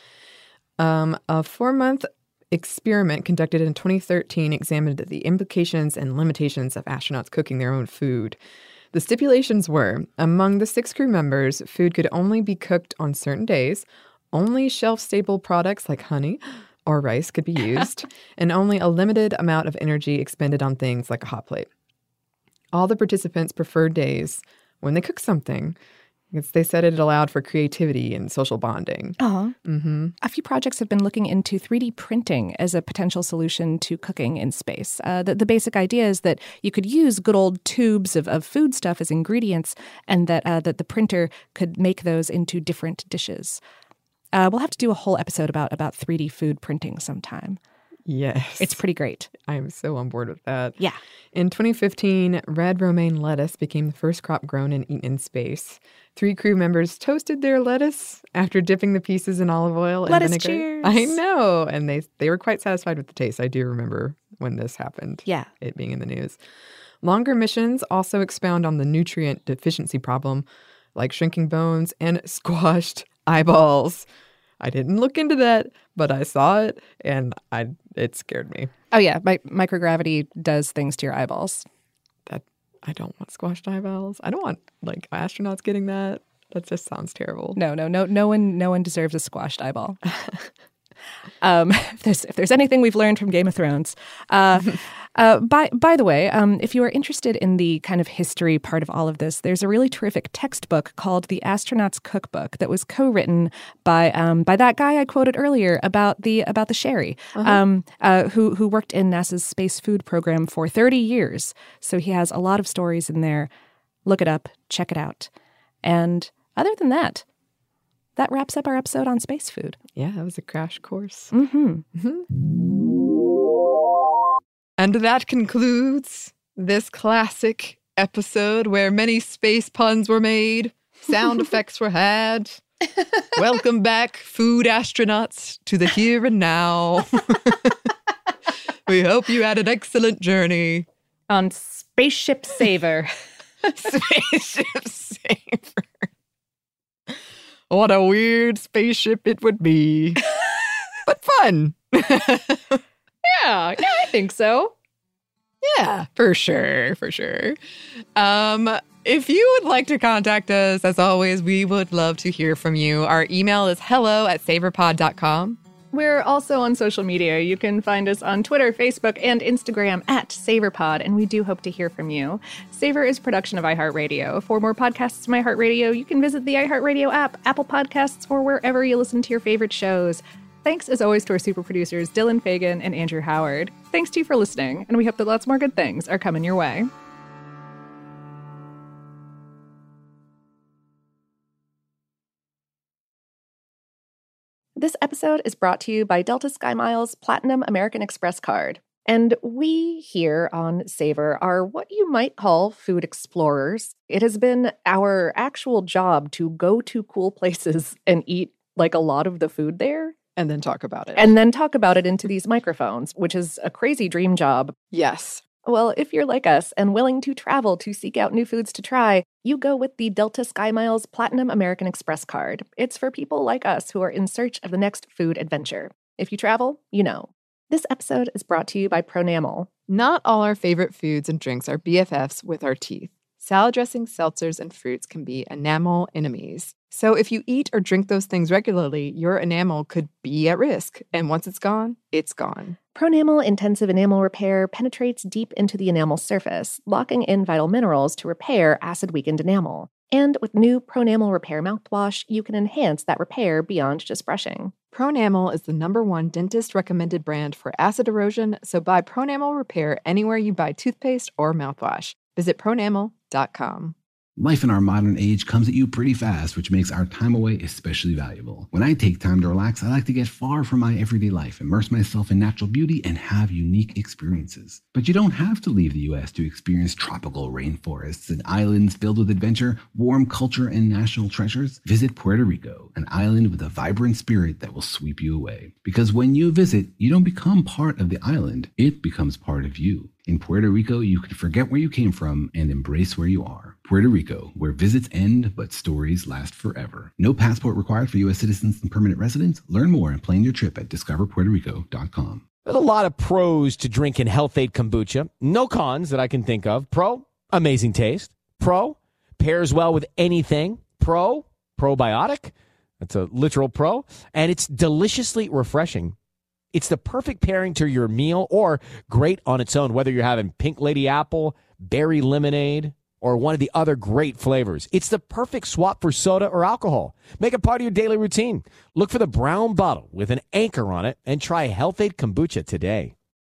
Um, a four-month experiment conducted in twenty thirteen examined the implications and limitations of astronauts cooking their own food. The stipulations were, among the six crew members, food could only be cooked on certain days, only shelf-stable products like honey or rice could be used, and only a limited amount of energy expended on things like a hot plate. All the participants preferred days when they cooked something, because they said it allowed for creativity and social bonding. Uh-huh. Mm-hmm. A few projects have been looking into three D printing as a potential solution to cooking in space. Uh, the, the basic idea is that you could use good old tubes of, of food stuff as ingredients, and that uh, that the printer could make those into different dishes. Uh, we'll have to do a whole episode about, about three D food printing sometime. Yes. It's pretty great. I am so on board with that. Yeah. In twenty fifteen, red romaine lettuce became the first crop grown and eaten in space. Three crew members toasted their lettuce after dipping the pieces in olive oil and lettuce vinegar. Cheers. I know. And they, they were quite satisfied with the taste. I do remember when this happened. Yeah. It being in the news. Longer missions also expound on the nutrient deficiency problem, like shrinking bones and squashed eyeballs. I didn't look into that, but I saw it, and I it scared me. Oh, yeah. My, microgravity does things to your eyeballs. That I don't want squashed eyeballs. I don't want, like, astronauts getting that. That just sounds terrible. No, no, no, no one, no one deserves a squashed eyeball. um, if there's if there's anything we've learned from Game of Thrones. Uh, uh, by by the way, um, if you are interested in the kind of history part of all of this, there's a really terrific textbook called The Astronaut's Cookbook that was co-written by um, by that guy I quoted earlier about the about the sherry, uh-huh. um, uh, who who worked in NASA's space food program for thirty years. So he has a lot of stories in there. Look it up, check it out, and other than that, that wraps up our episode on space food. Yeah, that was a crash course. Mm-hmm. Mm-hmm. And that concludes this classic episode where many space puns were made, sound effects were had. Welcome back, food astronauts, to the here and now. We hope you had an excellent journey. On Spaceship Saver. Spaceship Saver. What a weird spaceship it would be. But fun. yeah, yeah, I think so. Yeah, for sure, for sure. Um, if you would like to contact us, as always, we would love to hear from you. Our email is hello at saverpod dot com. We're also on social media. You can find us on Twitter, Facebook, and Instagram at SaverPod, and we do hope to hear from you. Savor is a production of iHeartRadio. For more podcasts from iHeartRadio, you can visit the iHeartRadio app, Apple Podcasts, or wherever you listen to your favorite shows. Thanks, as always, to our super producers, Dylan Fagan and Andrew Howard. Thanks to you for listening, and we hope that lots more good things are coming your way. This episode is brought to you by Delta SkyMiles Platinum American Express card. And we here on Savor are what you might call food explorers. It has been our actual job to go to cool places and eat like a lot of the food there. And then talk about it. And then talk about it into these microphones, which is a crazy dream job. Yes. Well, if you're like us and willing to travel to seek out new foods to try, you go with the Delta SkyMiles Platinum American Express card. It's for people like us who are in search of the next food adventure. If you travel, you know. This episode is brought to you by Pronamel. Not all our favorite foods and drinks are B F Fs with our teeth. salad dressings, seltzers, and fruits can be enamel enemies. So if you eat or drink those things regularly, your enamel could be at risk. And once it's gone, it's gone. Pronamel Intensive Enamel Repair penetrates deep into the enamel surface, locking in vital minerals to repair acid-weakened enamel. And with new Pronamel Repair mouthwash, you can enhance that repair beyond just brushing. Pronamel is the number one dentist-recommended brand for acid erosion, so buy Pronamel Repair anywhere you buy toothpaste or mouthwash. Visit pronamel dot com. Life in our modern age comes at you pretty fast, which makes our time away especially valuable. When I take time to relax, I like to get far from my everyday life, immerse myself in natural beauty, and have unique experiences. But you don't have to leave the U S to experience tropical rainforests and islands filled with adventure, warm culture, and national treasures. Visit Puerto Rico, an island with a vibrant spirit that will sweep you away. Because when you visit, you don't become part of the island, it becomes part of you. In Puerto Rico, you can forget where you came from and embrace where you are. Puerto Rico, where visits end, but stories last forever. No passport required for U S citizens and permanent residents. Learn more and plan your trip at discover puerto rico dot com. There's a lot of pros to drinking Health-Ade kombucha. No cons that I can think of. Pro, amazing taste. Pro, pairs well with anything. Pro, probiotic. That's a literal pro. And it's deliciously refreshing. It's the perfect pairing to your meal or great on its own, whether you're having Pink Lady Apple, Berry Lemonade, or one of the other great flavors. It's the perfect swap for soda or alcohol. Make it part of your daily routine. Look for the brown bottle with an anchor on it and try Health-Ade Kombucha today.